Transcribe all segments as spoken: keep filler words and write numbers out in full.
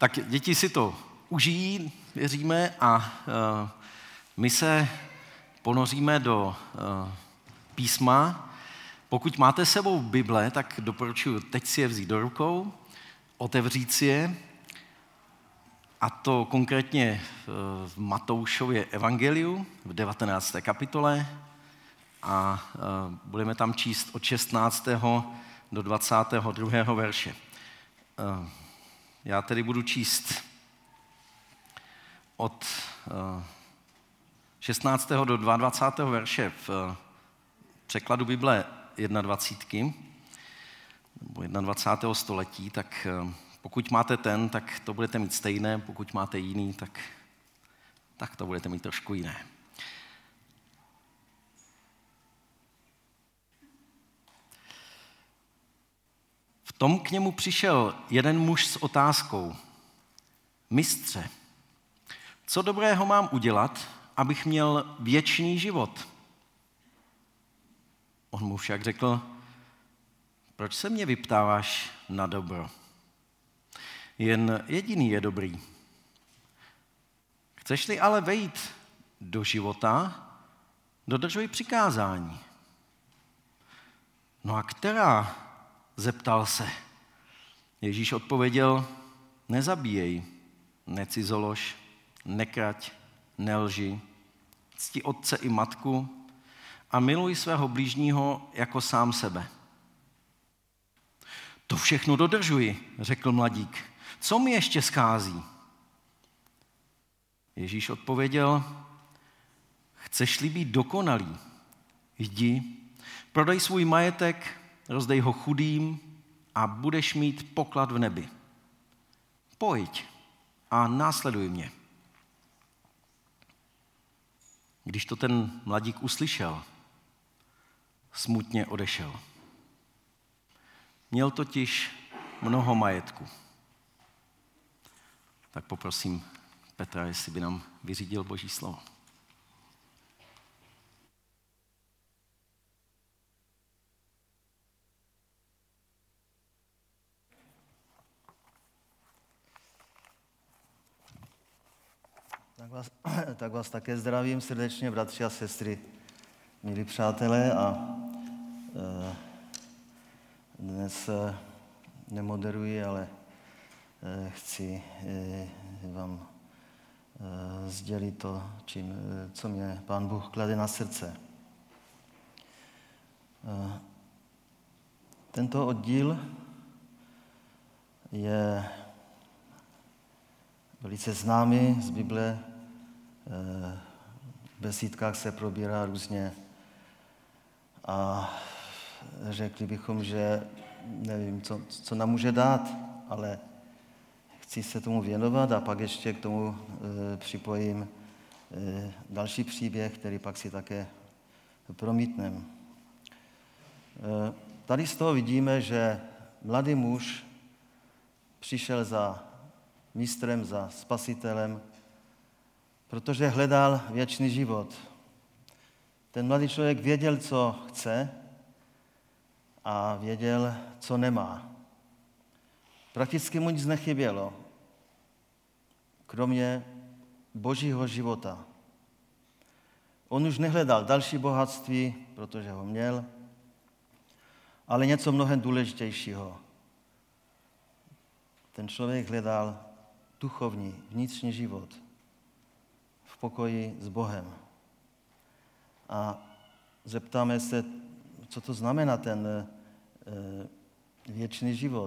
Tak děti si to užijí, věříme, a uh, my se ponoříme do uh, písma. Pokud máte sebou Bible, tak doporučuji teď si je vzít do rukou, otevřít si je, a to konkrétně v Matoušově evangeliu v devatenácté kapitole, a uh, budeme tam číst od šestnáctého do dvacátého druhého verše. Uh, já tedy budu číst od uh, šestnáctého do dvacátého druhého verše v uh, překladu Bible jednadvacítky, nebo dvacátého prvního století, tak uh, pokud máte ten, tak to budete mít stejné, pokud máte jiný, tak, tak to budete mít trošku jiné. V tom k němu přišel jeden muž s otázkou: Mistře, co dobrého mám udělat, abych měl věčný život? On mu však řekl: proč se mě vyptáváš na dobro? Jen jediný je dobrý. Chceš-li ale vejít do života, dodržuj přikázání. No a která? Zeptal se. Ježíš odpověděl: nezabíjej, necizolož, nekrať, nelži, cti otce i matku a miluj svého blížního jako sám sebe. To všechno dodržuji, řekl mladík. Co mi ještě schází? Ježíš odpověděl: chceš-li být dokonalý, jdi, prodej svůj majetek, rozdej ho chudým a budeš mít poklad v nebi. Pojď a následuj mě. Když to ten mladík uslyšel, smutně odešel. Měl totiž mnoho majetku. Tak poprosím Petra, jestli by nám vyřídil Boží slovo. Tak vás, tak vás také zdravím srdečně, bratři a sestry, milí přátelé, a e, dnes e, nemoderuji, ale e, chci e, vám e, sdělit to, čím, e, co mě Pán Bůh klade na srdce. E, tento oddíl je velice známý z Bible. V besídkách se probírá různě a řekli bychom, že nevím, co, co nám může dát, ale chci se tomu věnovat a pak ještě k tomu e, připojím e, další příběh, který pak si také promítneme. E, tady z toho vidíme, že mladý muž přišel za mistrem, za spasitelem, protože hledal věčný život. Ten mladý člověk věděl, co chce, a věděl, co nemá. Prakticky mu nic nechybělo, kromě Božího života. On už nehledal další bohatství, protože ho měl, ale něco mnohem důležitějšího. Ten člověk hledal duchovní, vnitřní život v pokoji s Bohem. A zeptáme se, co to znamená ten e, věčný život.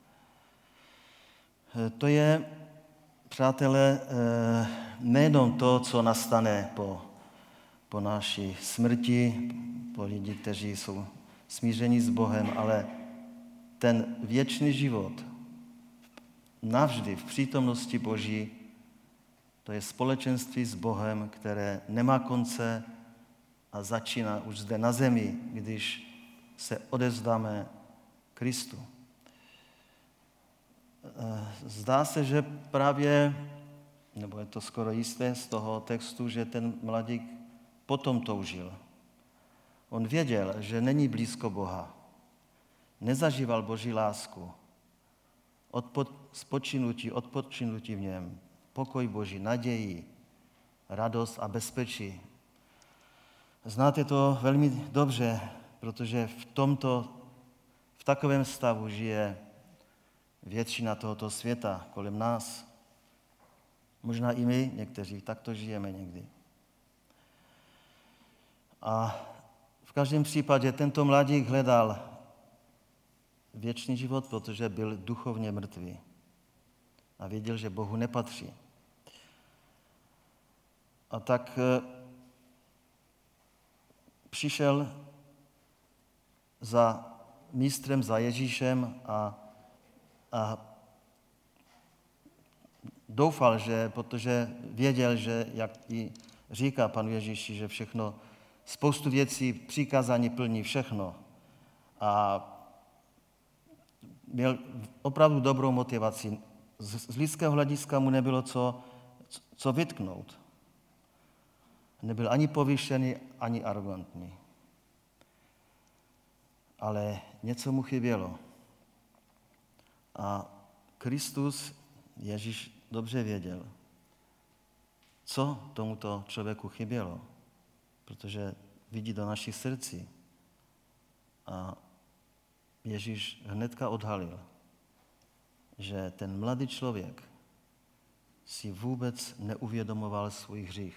E, to je, přátelé, e, nejenom to, co nastane po, po naší smrti, po lidi, kteří jsou smíření s Bohem, ale ten věčný život navždy v přítomnosti Boží, to je společenství s Bohem, které nemá konce a začíná už zde na zemi, když se odevzdáme Kristu. Zdá se, že právě, nebo je to skoro jisté z toho textu, že ten mladík potom toužil. On věděl, že není blízko Boha. Nezažíval Boží lásku. spočinutí, odpočinutí v něm, pokoj Boží, naději, radost a bezpečí. Znáte to velmi dobře, protože v tomto, v takovém stavu žije většina tohoto světa kolem nás. Možná i my, někteří, takto žijeme někdy. A v každém případě tento mladík hledal věčný život, protože byl duchovně mrtvý a věděl, že Bohu nepatří. A tak přišel za mistrem, za Ježíšem a, a doufal, že, protože věděl, že, jak i říká Panu Ježíši, že všechno, spoustu věcí, přikázání plní všechno. A měl opravdu dobrou motivaci. Z, z lidského hlediska mu nebylo co, co vytknout. Nebyl ani povýšený, ani arrogantní. Ale něco mu chybělo. A Kristus, Ježíš, dobře věděl, co tomuto člověku chybělo, protože vidí do našich srdcí. A Ježíš hnedka odhalil, že ten mladý člověk si vůbec neuvědomoval svůj hřích.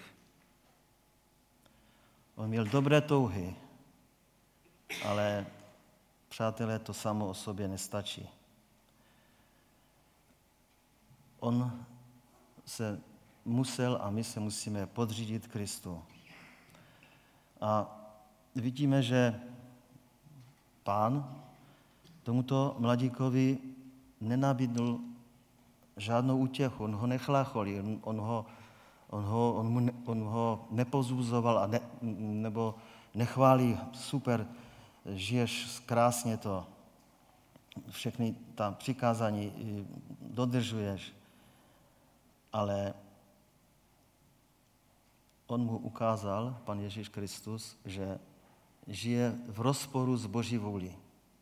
On měl dobré touhy, ale přátelé, to samo o sobě nestačí. On se musel a my se musíme podřídit Kristu. A vidíme, že Pán tomuto mladíkovi nenabídl žádnou útěchu, on ho nechlácholil, on, on, ho, on, ho, on, mu, on ho nepozbuzoval a ne, nebo nechválí, super, žiješ krásně to, všechny ta přikázání dodržuješ, ale on mu ukázal, Pan Ježíš Kristus, že žije v rozporu s Boží vůlí.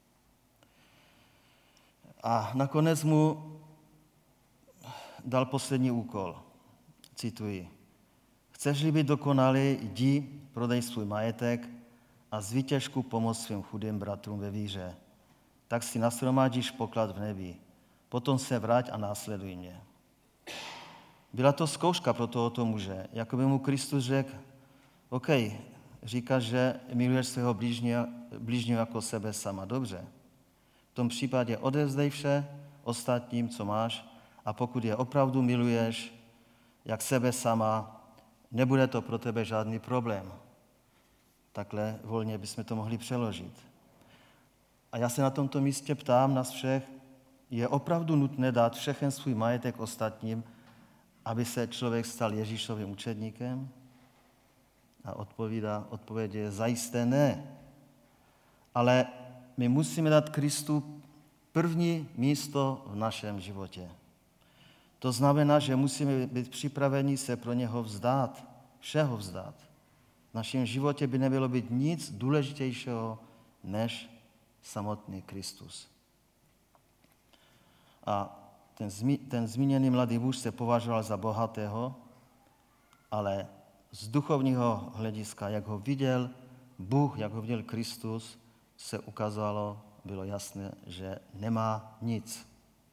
A nakonec mu dal poslední úkol. Cituji. Chceš-li být dokonalý, jdi, prodej svůj majetek a z výtěžku pomoz svým chudým bratrům ve víře. Tak si nashromáždíš poklad v nebi. Potom se vrať a následuj mě. Byla to zkouška pro tohoto muže. Jakoby mu Kristus řekl, OK, říkáš, že miluješ svého blížního jako sebe sama. Dobře. V tom případě odevzdej vše ostatním, co máš, a pokud je opravdu miluješ, jak sebe sama, nebude to pro tebe žádný problém. Takhle volně bychom to mohli přeložit. A já se na tomto místě ptám nás všech, je opravdu nutné dát všechen svůj majetek ostatním, aby se člověk stal Ježíšovým učedníkem? A odpovídá, odpověď je zajisté ne. Ale my musíme dát Kristu první místo v našem životě. To znamená, že musíme být připraveni se pro něho vzdát, všeho vzdát. V našem životě by nebylo být nic důležitějšího než samotný Kristus. A ten, zmi, ten zmíněný mladý muž se považoval za bohatého, ale z duchovního hlediska, jak ho viděl Bůh, jak ho viděl Kristus, se ukázalo, bylo jasné, že nemá nic.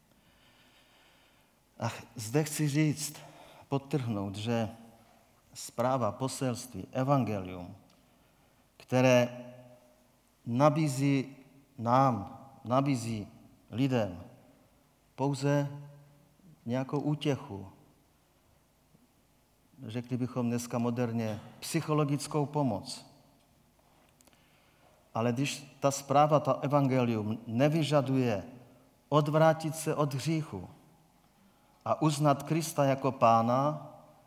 A zde chci říct, podtrhnout, že zpráva, poselství, evangelium, které nabízí nám, nabízí lidem pouze nějakou útěchu, řekli bychom dneska moderně, psychologickou pomoc. Ale když ta zpráva, ta evangelium nevyžaduje odvrátit se od hříchu a uznat Krista jako Pána,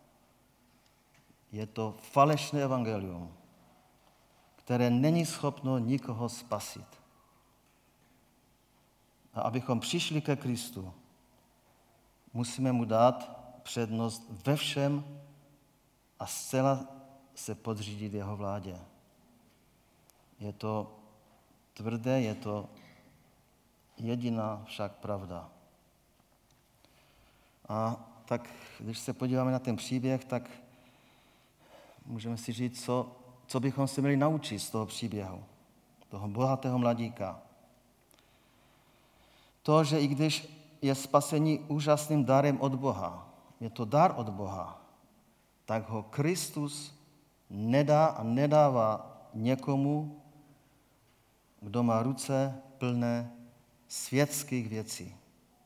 je to falešné evangelium, které není schopno nikoho spasit. A abychom přišli ke Kristu, musíme mu dát přednost ve všem a zcela se podřídit jeho vládě. Je to tvrdé, je to jediná však pravda. A tak, když se podíváme na ten příběh, tak můžeme si říct, co, co bychom se měli naučit z toho příběhu, toho bohatého mladíka. To, že i když je spasení úžasným darem od Boha, je to dar od Boha, tak ho Kristus nedá a nedává někomu, kdo má ruce plné světských věcí.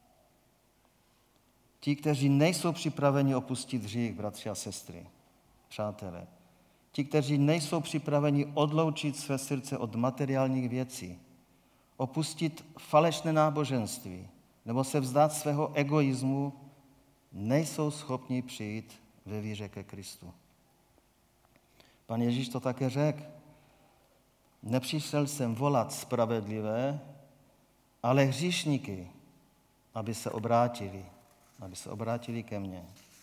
Ti, kteří nejsou připraveni opustit hřích, bratři a sestry, přátelé, ti, kteří nejsou připraveni odloučit své srdce od materiálních věcí, opustit falešné náboženství nebo se vzdát svého egoismu, nejsou schopni přijít ve víře ke Kristu. Pan Ježíš to také řekl. Nepřišel jsem volat spravedlivé, ale hříšníky, aby se obrátili, aby se obrátili ke mně.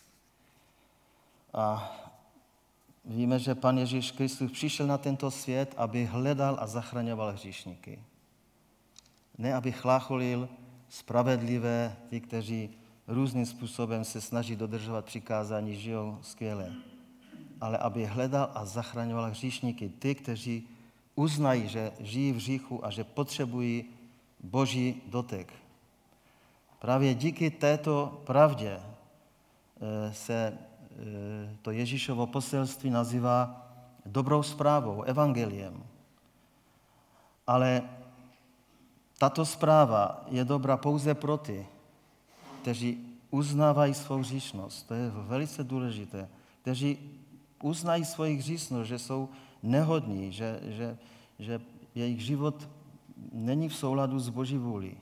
A víme, že Pan Ježíš Kristus přišel na tento svět, aby hledal a zachraňoval hříšníky. Ne, aby chlácholil spravedlivé, ty, kteří různým způsobem se snaží dodržovat přikázání, žijou skvěle. Ale aby hledal a zachraňoval hříšníky, ty, kteří uznají, že žijí v hříchu a že potřebují Boží dotek. Právě díky této pravdě se to Ježíšovo poselství nazývá dobrou zprávou, evangeliem. Ale tato zpráva je dobrá pouze pro ty, kteří uznávají svou hříšnost. To je velice důležité. Kteří uznají svoji hříšnost, že jsou nehodní, že, že, že jejich život není v souladu s Boží vůlí.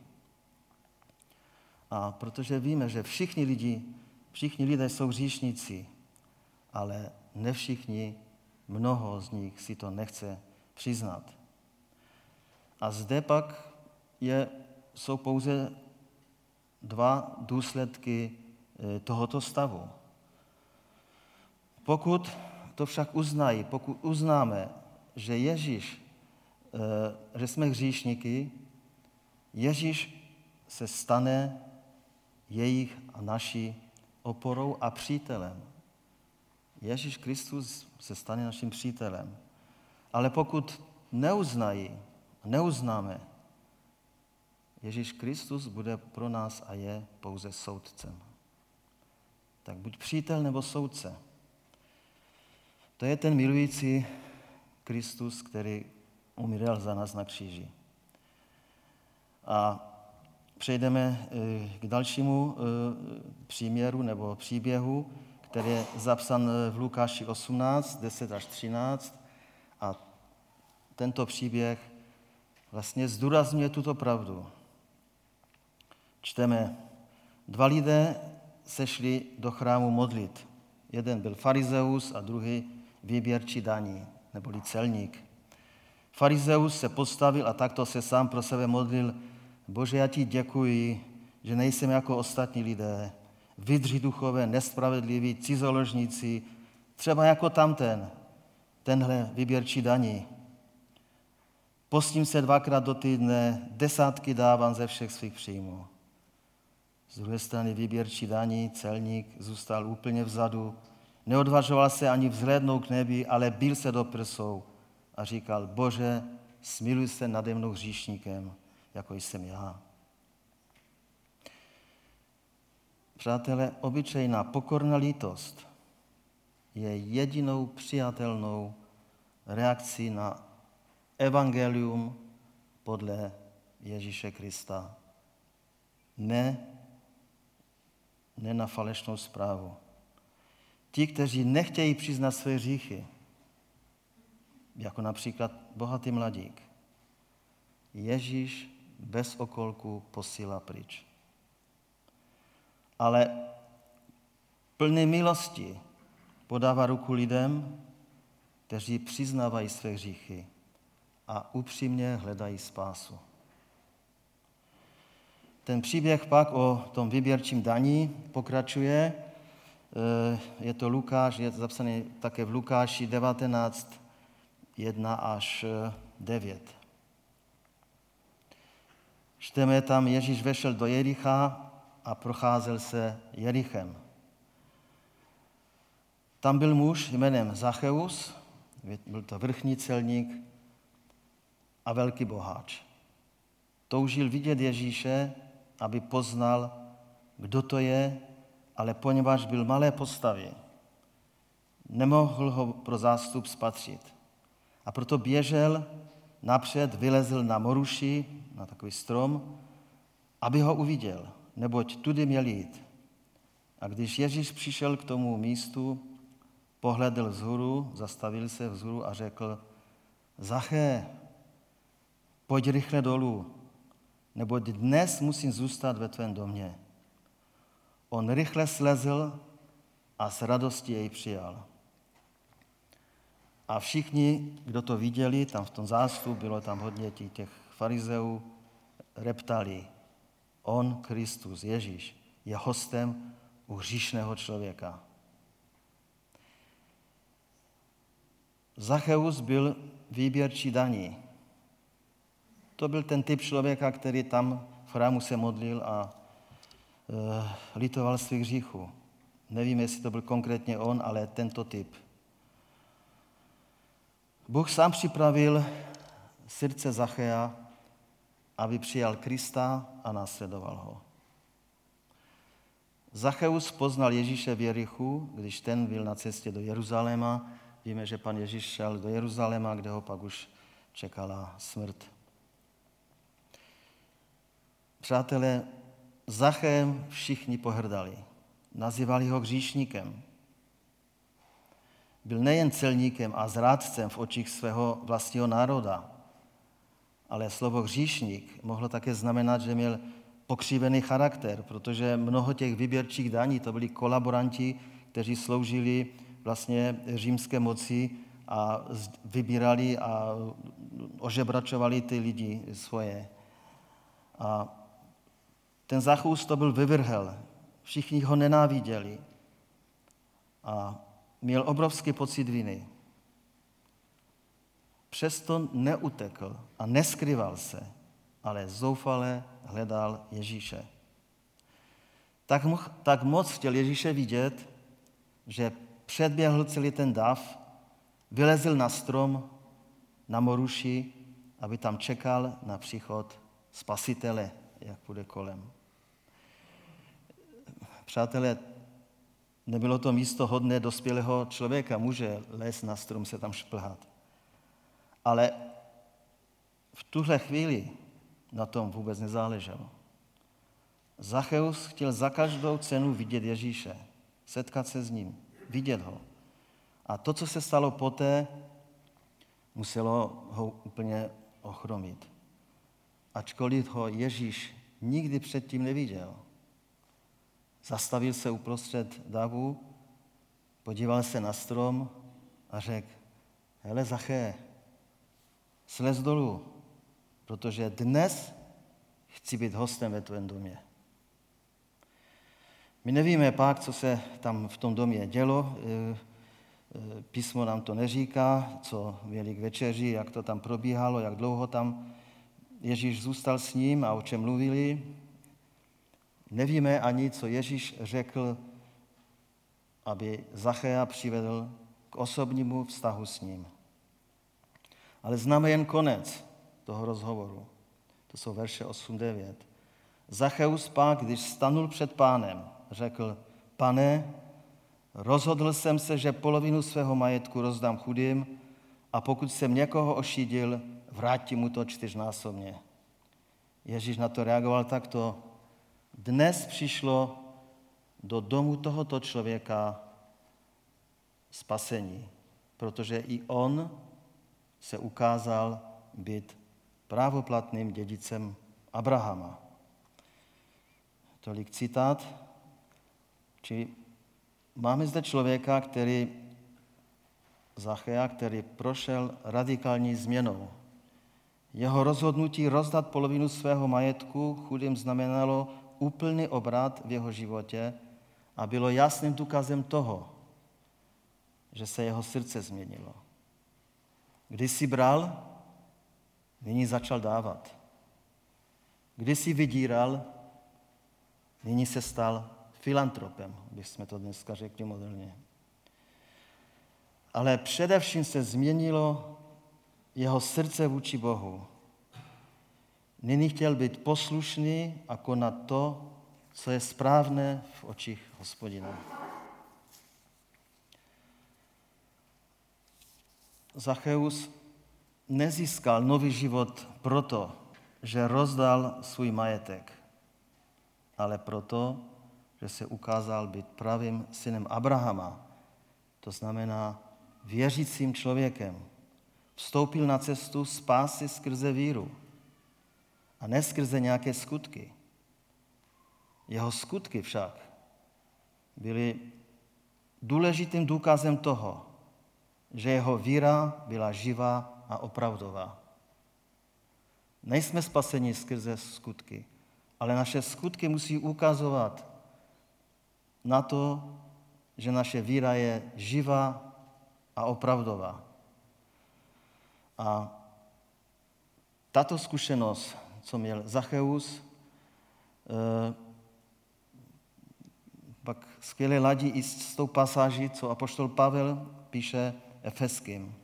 A protože víme, že všichni lidi, všichni lidé jsou hříšníci, ale ne všichni, mnoho z nich si to nechce přiznat. A zde pak je, jsou pouze dva důsledky tohoto stavu. Pokud to však uznají, pokud uznáme, že Ježíš, že jsme hříšníky, Ježíš se stane jejich a naší oporou a přítelem. Ježíš Kristus se stane naším přítelem. Ale pokud neuznají, neuznáme, Ježíš Kristus bude pro nás a je pouze soudcem. Tak buď přítel nebo soudce. To je ten milující Kristus, který umíral za nás na kříži. A přejdeme k dalšímu příměru nebo příběhu, který je zapsan v Lukáši osmnáct, deset až třináct. A tento příběh vlastně zdůrazňuje tuto pravdu. Čteme, dva lidé se šli do chrámu modlit. Jeden byl farizeus a druhý výběrčí daní, neboli celník. Farizeus se postavil a takto se sám pro sebe modlil. Bože, já ti děkuji, že nejsem jako ostatní lidé, vydři duchové, nespravedliví, cizoložníci, třeba jako tamten, tenhle výběrčí daní. Postím se dvakrát do týdne, desátky dávám ze všech svých příjmů. Z druhé strany výběrčí daní, celník, zůstal úplně vzadu, neodvažoval se ani vzhlédnout k nebi, ale bil se do prsou a říkal, Bože, smiluj se nade mnou hříšníkem, jako jsem já. Přátelé, obyčejná pokorná lítost je jedinou přijatelnou reakcí na evangelium podle Ježíše Krista. Ne, ne na falešnou zprávu. Ti, kteří nechtějí přiznat své hříchy, jako například bohatý mladík, Ježíš bez okolku posílá pryč. Ale plný milosti podává ruku lidem, kteří přiznávají své hříchy a upřímně hledají spásu. Ten příběh pak o tom výběrčím daní pokračuje. Je to Lukáš, je zapsaný také v Lukáši devatenáct, jedna až devět. Čteme tam, Ježíš vešel do Jericha a procházel se Jerichem. Tam byl muž jménem Zacheus, byl to vrchní celník a velký boháč. Toužil vidět Ježíše, aby poznal, kdo to je, ale poněvadž byl malé postavy, nemohl ho pro zástup spatřit. A proto běžel napřed, vylezl na moruši, na takový strom, aby ho uviděl, neboť tudy měl jít. A když Ježíš přišel k tomu místu, pohledl vzhůru, zastavil se vzhůru a řekl: Zaché, pojď rychle dolů, neboť dnes musím zůstat ve tvém domě. On rychle slezl a s radostí jej přijal. A všichni, kdo to viděli, tam v tom zástupu, bylo tam hodně těch farizeů, reptali: on, Kristus, Ježíš, je hostem u hříšného člověka. Zacheus byl výběrčí daní. To byl ten typ člověka, který tam v chrámu se modlil a e, litoval svých hříchů. Nevím, jestli to byl konkrétně on, ale tento typ. Bůh sám připravil srdce Zachea, aby přijal Krista a následoval ho. Zacheus poznal Ježíše v Jerichu, když ten byl na cestě do Jeruzaléma. Víme, že pan Ježíš šel do Jeruzaléma, kde ho pak už čekala smrt. Přátelé, Zachem všichni pohrdali. Nazývali ho hříšníkem. Byl nejen celníkem a zrádcem v očích svého vlastního národa, ale slovo hříšník mohlo také znamenat, že měl pokřivený charakter, protože mnoho těch výběrčích daní to byli kolaboranti, kteří sloužili vlastně římské moci a vybírali a ožebračovali ty lidi svoje. A ten Zacheus to byl vyvrhel. Všichni ho nenáviděli. A měl obrovský pocit viny. Přesto neutekl a neskryval se, ale zoufale hledal Ježíše. Tak, mo- tak moc chtěl Ježíše vidět, že předběhl celý ten dav, vylezl na strom, na moruši, aby tam čekal na příchod Spasitele, jak půjde kolem. Přátelé, nebylo to místo hodné dospělého člověka, muže lézt na strom, se tam šplhat. Ale v tuhle chvíli na tom vůbec nezáleželo. Zacheus chtěl za každou cenu vidět Ježíše, setkat se s ním, vidět ho. A to, co se stalo poté, muselo ho úplně ochromit. Ačkoliv ho Ježíš nikdy předtím neviděl. Zastavil se uprostřed davu, podíval se na strom a řekl: hele, Zaché, slez dolů, protože dnes chci být hostem ve tvém domě. My nevíme pak, co se tam v tom domě dělo. Písmo nám to neříká, co měli k večeři, jak to tam probíhalo, jak dlouho tam Ježíš zůstal s ním a o čem mluvili. Nevíme ani, co Ježíš řekl, aby Zachea přivedl k osobnímu vztahu s ním. Ale známe jen konec toho rozhovoru. To jsou verše osm devět. Zacheus pak, když stanul před Pánem, řekl: Pane, rozhodl jsem se, že polovinu svého majetku rozdám chudým a pokud jsem někoho ošidil, vrátím mu to čtyřnásobně. Ježíš na to reagoval takto: dnes přišlo do domu tohoto člověka spasení, protože i on se ukázal být právoplatným dědicem Abrahama. Tolik citát. Či máme zde člověka, který Zachea, který prošel radikální změnou. Jeho rozhodnutí rozdat polovinu svého majetku chudým znamenalo úplný obrat v jeho životě a bylo jasným důkazem toho, že se jeho srdce změnilo. Když si bral, nyní začal dávat. Když si vydíral, Nyní se stal filantropem, bychom to dneska řekli moderně. Ale především se změnilo jeho srdce vůči Bohu. Nyní chtěl být poslušný a konat to, co je správné v očích Hospodina. Zacheus nezískal nový život proto, že rozdal svůj majetek, ale proto, že se ukázal být pravým synem Abrahama, to znamená věřícím člověkem. Vstoupil na cestu spásy skrze víru a ne skrze nějaké skutky. Jeho skutky však byly důležitým důkazem toho, že jeho víra byla živá a opravdová. Nejsme spaseni skrze skutky, ale naše skutky musí ukazovat na to, že naše víra je živá a opravdová. A tato zkušenost, co měl Zacheus, eh, pak skvěle ladí i s tou pasáží, co apoštol Pavel píše Efeským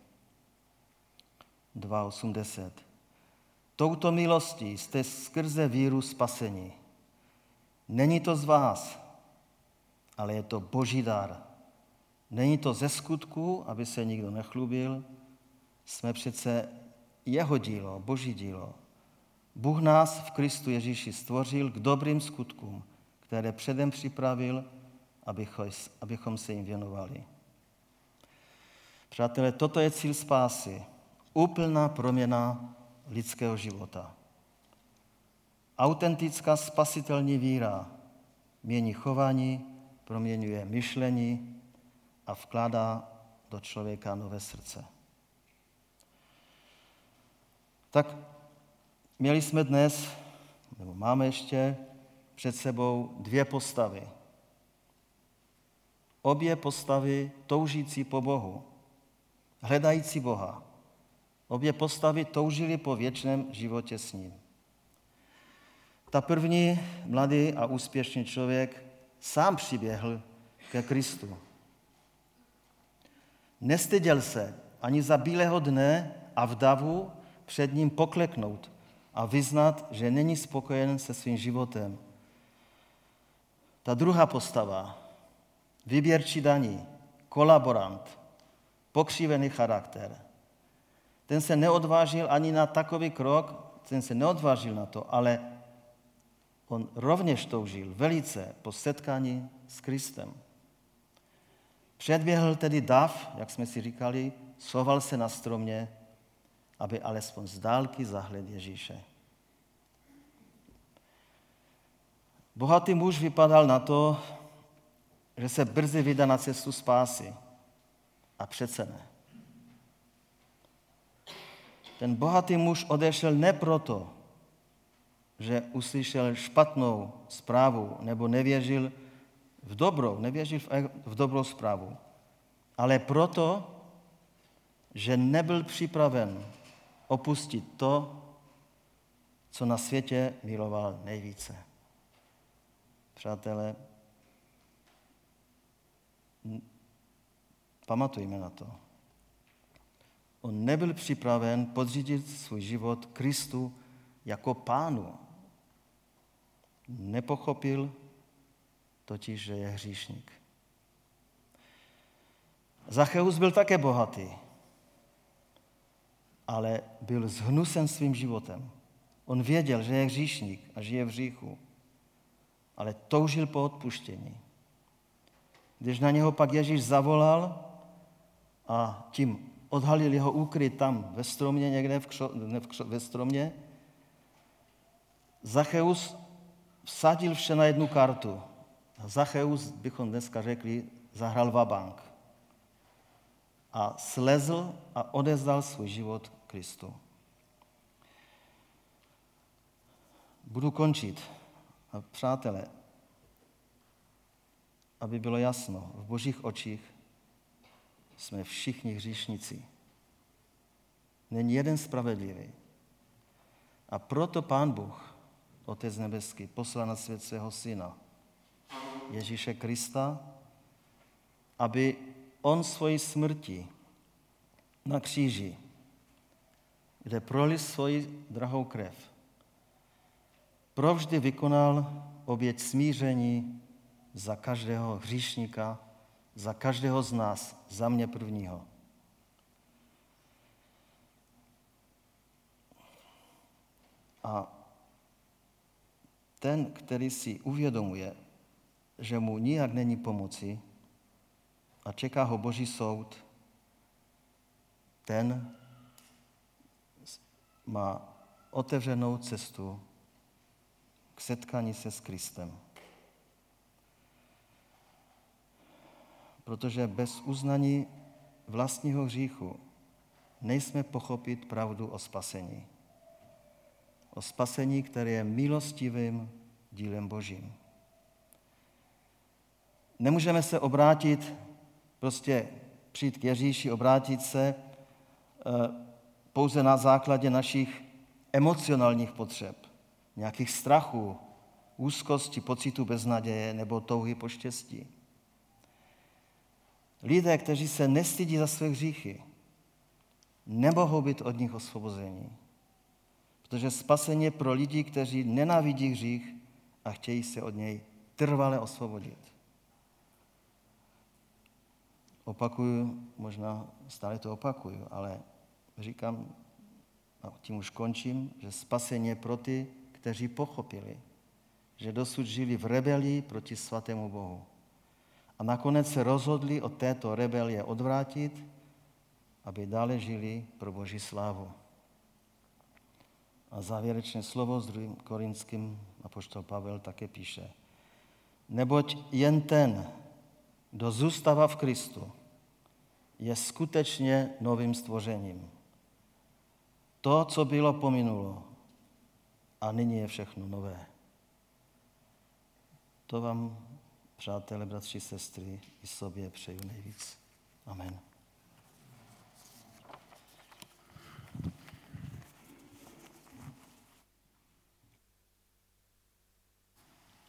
dva osm deset. Touto milostí jste skrze víru spaseni. Není to z vás, ale je to Boží dar. Není to ze skutku, aby se nikdo nechlubil. Jsme přece jeho dílo, Boží dílo. Bůh nás v Kristu Ježíši stvořil k dobrým skutkům, které předem připravil, abychom se jim věnovali. Přátelé, toto je cíl spásy. Úplná proměna lidského života. Autentická spasitelní víra mění chování, proměňuje myšlení a vkládá do člověka nové srdce. Tak měli jsme dnes, nebo máme ještě před sebou dvě postavy. Obě postavy toužící po Bohu, hledající Boha. Obě postavy toužily po věčném životě s ním. Ta první, mladý a úspěšný člověk, sám přiběhl ke Kristu. Nestyděl se ani za bílého dne a v davu před ním pokleknout a vyznat, že není spokojen se svým životem. Ta druhá postava, výběrčí daní, kolaborant, pokřivený charakter. Ten se neodvážil ani na takový krok, ten se neodvážil na to, ale on rovněž toužil velice po setkání s Kristem. Předběhl tedy dav, jak jsme si říkali, schoval se na stromě, aby alespoň z dálky zahlédl Ježíše. Bohatý muž vypadal na to, že se brzy vydá na cestu spásy. A přece ne. Ten bohatý muž odešel ne proto, že uslyšel špatnou zprávu nebo nevěřil v dobrou, nevěřil v dobrou zprávu, ale proto, že nebyl připraven opustit to, co na světě miloval nejvíce. Přátelé, pamatujme na to. On nebyl připraven podřídit svůj život Kristu jako pánu. Nepochopil totiž, že je hříšník. Zacheus byl také bohatý, ale byl zhnusen svým životem. On věděl, že je hříšník a žije v hříchu, ale toužil po odpuštění. Když na něho pak Ježíš zavolal a tím odhalil jeho úkryt tam ve stromě, někde v křo, ne v křo, ve stromě, Zacheus vsadil vše na jednu kartu. Zacheus, bychom dneska řekli, zahrál vabank. A slezl a odezdal svůj život Kristu. Budu končit. A přátelé, aby bylo jasno, v Božích očích jsme všichni hříšníci. Není jeden spravedlivý. A proto Pán Bůh, Otec nebeský, poslal na svět svého Syna, Ježíše Krista, aby on svojí smrti na kříži, kde prolil svoji drahou krev, provždy vykonal oběť smíření za každého hříšníka, za každého z nás, za mě prvního. A ten, který si uvědomuje, že mu nijak není pomoci a čeká ho Boží soud, ten má otevřenou cestu k setkání se s Kristem. Protože bez uznání vlastního hříchu nejsme pochopit pravdu o spasení. O spasení, které je milostivým dílem Božím. Nemůžeme se obrátit, prostě přijít k Ježíši, obrátit se pouze na základě našich emocionálních potřeb, nějakých strachů, úzkosti, pocitu beznaděje nebo touhy po štěstí. Lidé, kteří se nestydí za své hříchy, nemohou být od nich osvobozeni. Protože spasení je pro lidi, kteří nenávidí hřích a chtějí se od něj trvale osvobodit. Opakuju, možná stále to opakuju, ale říkám, a tím už končím, že spasení je pro ty, kteří pochopili, že dosud žili v rebelii proti svatému Bohu. A nakonec se rozhodli od této rebelie odvrátit, aby dále žili pro Boží slávu. A závěrečné slovo s druhým Korinským apoštol Pavel také píše. Neboť jen ten, kdo zůstává v Kristu, je skutečně novým stvořením. To, co bylo, pominulo a nyní je všechno nové. To vám, přátelé, bratři, sestry, i sobě přeju nejvíc. Amen.